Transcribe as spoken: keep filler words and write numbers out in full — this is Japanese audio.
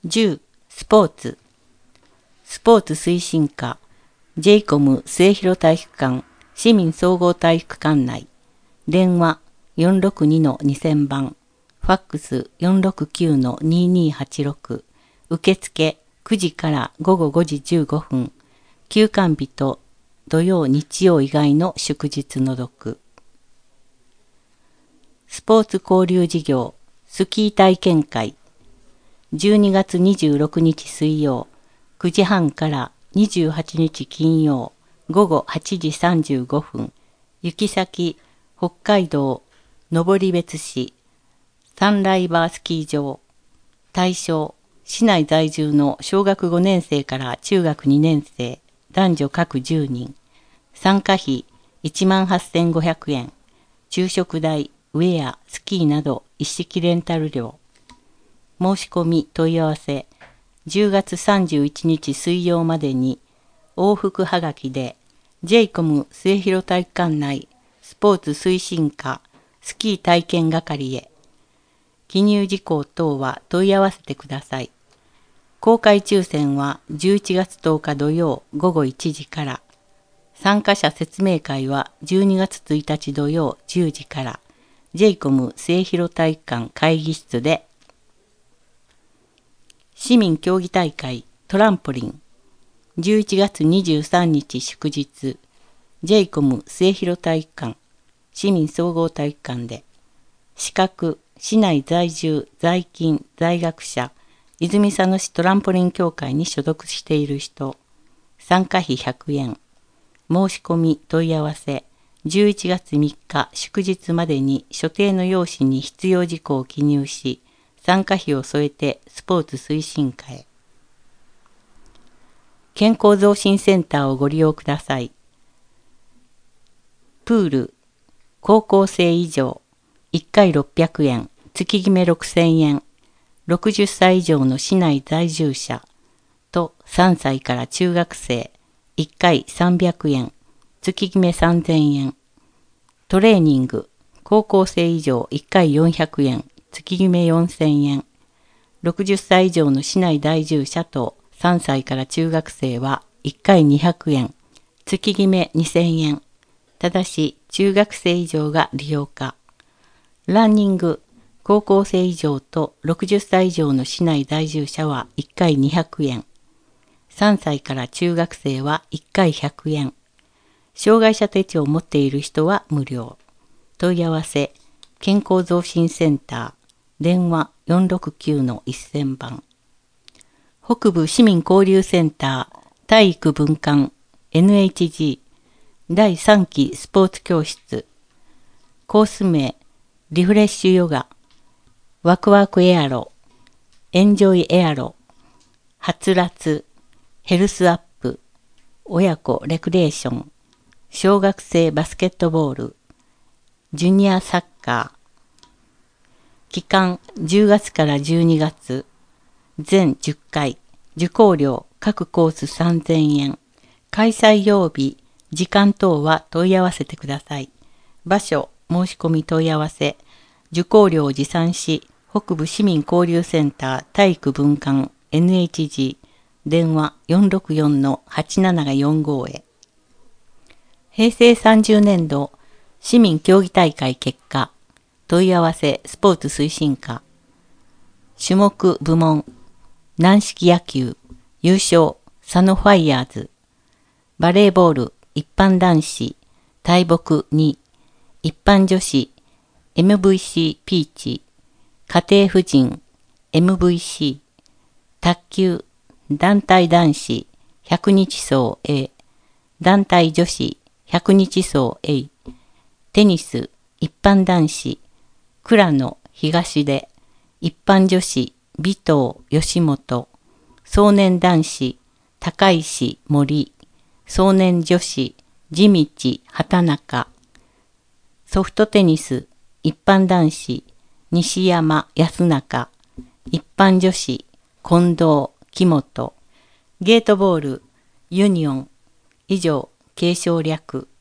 じゅう. スポーツ。スポーツ推進課、ジェイコム 末広体育館、市民総合体育館内。電話 よんろくにのにせんばん。ファックス よんろくきゅうのににはちろく。受付くじからごごごじじゅうごふん。休館日と土曜日曜以外の祝日除く。スポーツ交流事業、スキー体験会。じゅうにがつにじゅうろくにち水曜、くじはんからにじゅうはちにち金曜、ごごはちじさんじゅうごふん。行き先、北海道登別市、サンライバースキー場。対象、市内在住の小学ごねんせいから中学にねんせい、男女各じゅうにん。参加費いちまんはっせんごひゃくえん。昼食代、ウェア、スキーなど一式レンタル料。申し込み問い合わせ、じゅうがつさんじゅういちにち水曜までに、往復はがきで、ジェイコム 末広体育館内スポーツ推進課スキー体験係へ。記入事項等は問い合わせてください。公開抽選はじゅういちがつとおか土曜ごごいちじから。参加者説明会はじゅうにがつついたち土曜じゅうじから。ジェイコム 末広体育館会議室で。市民競技大会トランポリン。じゅういちがつにじゅうさんにち祝日。ジェイコム 末広体育館市民総合体育館で。資格、市内在住、在勤、在学者、泉佐野市トランポリン協会に所属している人。参加費ひゃくえん。申し込み問い合わせ、じゅういちがつみっか祝日までに所定の用紙に必要事項を記入し、参加費を添えてスポーツ推進課へ。健康増進センターをご利用ください。プール、高校生以上、いっかいろっぴゃくえん、月決めろくせんえん、ろくじゅっさい以上の市内在住者とさんさいから中学生、いっかいさんびゃくえん、月決めさんぜんえん。トレーニング、高校生以上いっかいよんひゃくえん、月決めよんせんえん。ろくじゅっさい以上の市内在住者とさんさいから中学生はいっかいにひゃくえん、月決めにせんえん。ただし中学生以上が利用可。ランニング、高校生以上とろくじゅっさい以上の市内在住者はいっかいにひゃくえん。さんさいから中学生はいっかいひゃくえん。障害者手帳を持っている人は無料。問い合わせ、健康増進センター、電話よんろくきゅうのせんばん。北部市民交流センター、体育分館、エヌエイチジー、だいさんきスポーツ教室。コース名、リフレッシュヨガ、ワクワクエアロ、エンジョイエアロ、はつらつ、ヘルスアップ、親子レクリエーション、小学生バスケットボール、ジュニアサッカー。期間じゅうがつからじゅうにがつ、全じゅっかい、受講料各コースさんぜんえん。開催曜日、時間等は問い合わせてください。場所、申し込み問い合わせ、受講料を持参し、北部市民交流センター体育分館 エヌエイチジー、電話よんろくよんのはちなながよんごへ。へいせいさんじゅうねんど市民競技大会結果、問い合わせスポーツ推進課。種目部門、軟式野球、優勝、佐野ファイヤーズ。バレーボール、一般男子、大木に、一般女子、エムブイシー ピーチ、家庭婦人、エムブイシー、卓球、団体男子、ひゃくにち走 A、団体女子、ひゃくにち走 A、テニス、一般男子、倉野東出、一般女子、尾藤吉本、壮年男子、高石森、壮年女子、地道畑中、ソフトテニス、一般男子、西山安中、一般女子、近藤木本、ゲートボール、ユニオン、以上、継承略。